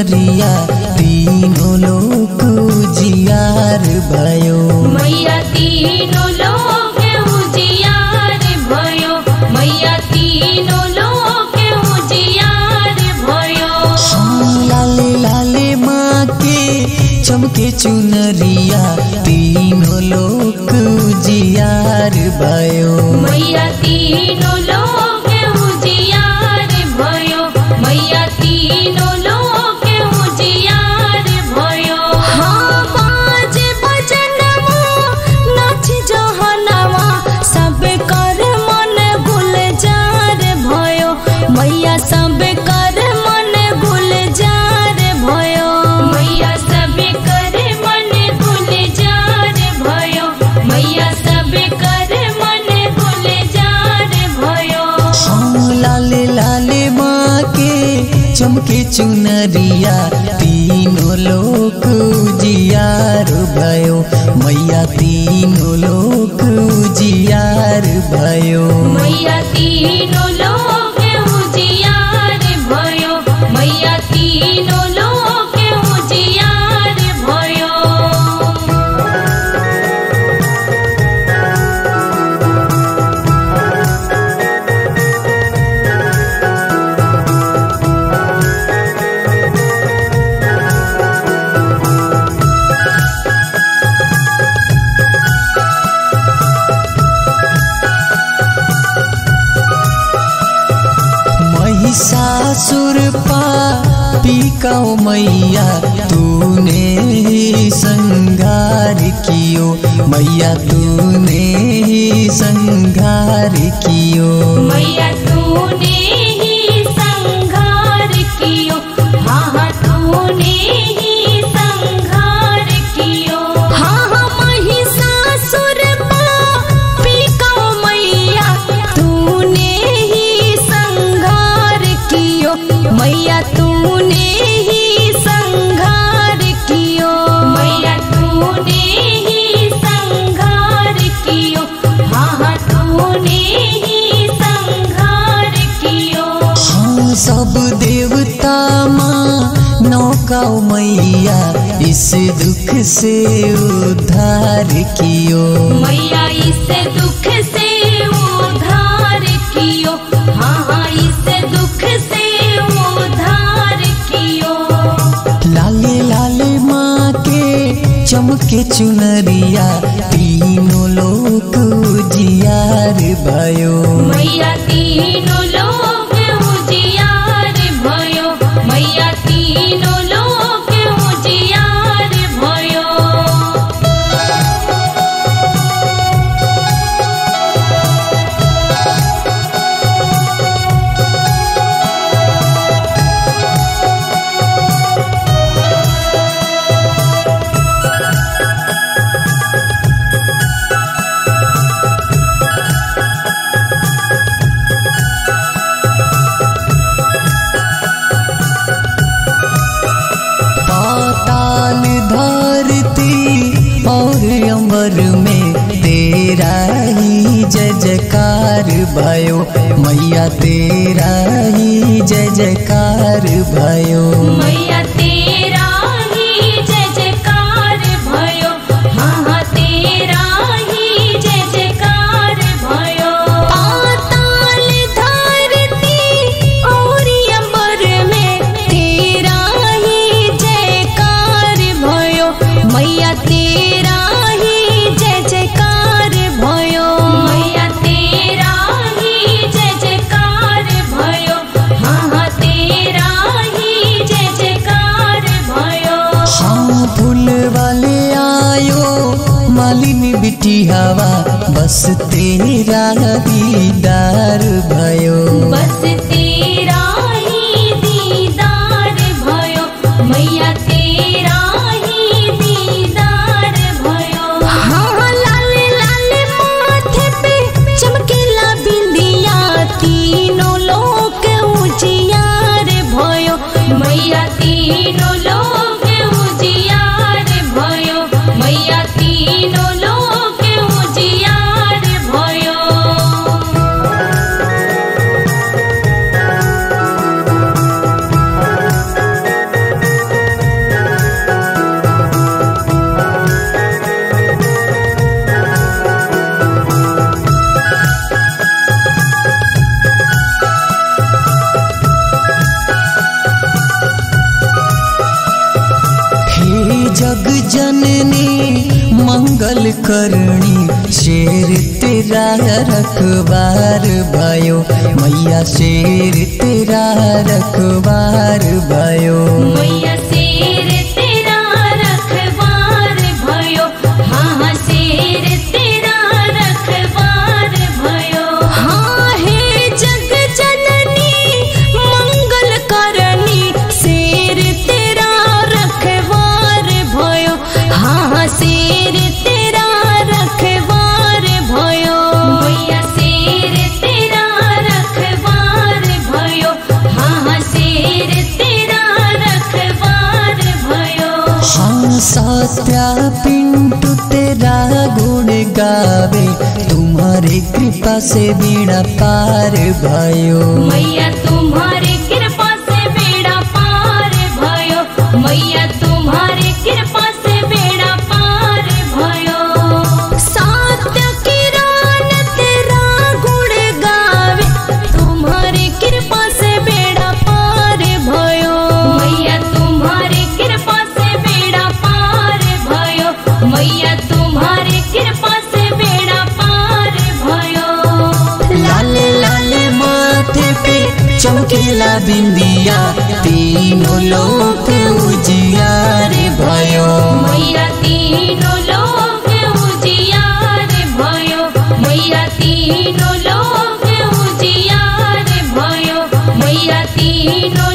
चुनरिया तीनों लोक उजियार भयो। मैया तीनों लोक उजियार भयो। मैया तीनों लोक उजियार भयो। हाँ लाले लाले माँ के चमके चुनरिया तीनों लोक उजियार भयो। मैया तीनों लोक उजियार भयो। मैया तीनों लोक उजियार भयो। हाँ बाजे बजनवा नाच जहनवा सब कर मन गुलजार भयो। मैया सब कर मन गुलजार भयो। मैया सब कर मन गुलजार भयो। मैया सब कर मन गुलजार भयो। हाँ लाले लाले माँ के चमके चुनरिया तीनों लोक उजियार भयो। मैया तीनों लोक उजियार भयो। मैया तीनों लोक उजियार भयो। मैया तीनों लोक उजियार भयो। महिषासुर पापी का मैया तूने ही संहार कियो। मैया तूने ही संहार कियो। मैया तूने ही संहार कियो। हाँ हाँ तूने ही संहार कियो। हाँ हाँ महिषासुर पापी का मैया तूने ही संहार कियो। मैया तूने ही संहार कियो। मैया तूने ही संहार कियो। हाँ हाँ तूने ही संहार कियो। हाँ सब देवता माँ नौका मैया इस दुख से उद्धार कियो। मैया इस दुख से उद्धार कियो। हाँ हाँ इस दुख से उद्धार कियो। लाले लाले माँ के चमके चुनरिया तीनों लोक उजियार भयो। मैया तीनों लोक उजियार भयो। मैया तीनों लोक उजियार भयो। पाताल धरती और अमर में तेरा ही जय जयकार भयो। मैया तेरा ही जय जयकार भयो। मैया तेरा ही जय जयकार भयो। हाँ हाँ तेरा ही जय जयकार भयो। पाताल धरती और अमर में तेरा ही जयकार भयो। मैया तेरा ही जय जयकार भयो। मैया तेरा ही जय जयकार भयो। हाँ हाँ तेरा ही जय जयकार भयो। हाँ फूल वाले आयो मालिनी बिटी हवा बस तेरा दीदार भयो। बस तेरा ही दीदार भयो। मैया तेरा ही दीदार भयो। हाँ लाले लाले माथे पे चमकेला बिंदिया तीनों लोक उजियार भयो। मैया तीनों लोक उजियार भयो। मैया तीनों लोक उजियार भयो। जननी मंगल करनी शेर तेरा रखवार भयो मैया शेर तेरा रखवार भयो मैया शेर तेरा रखवार भयो हाँ शेर तेरा रखवार भयो हाँ हे जग जननी मंगल करनी शेर तेरा रखवार भयो हाँ शेर तेरा रखवार भयो मैया शेर तेरा रखवार भयो हाँ शेर तेरा रखवार भयो हाँ सत्या पिंटू तेरा गुण गावे तुम्हारी कृपा से बीड़ा पार भयो मैया तुम्हारी कृपा से बेड़ा पार भयो मैया तुम्हारी कृपा से बेड़ा पार भयो सत्य किरण तेरा गुण गावे तुम्हारी कृपा से बेड़ा पार भयो मैया तुम्हारी कृपा से बेड़ा पार भयो मैया तुम्हारी कृपा से बेड़ा पार भयो लाल लाल माथे पे चमकीला बिंदिया तीनों लोक उजियार भयो मैया तीनों लोक उजियार भयो मैया तीनों लोक उजियार भयो मैया तीनों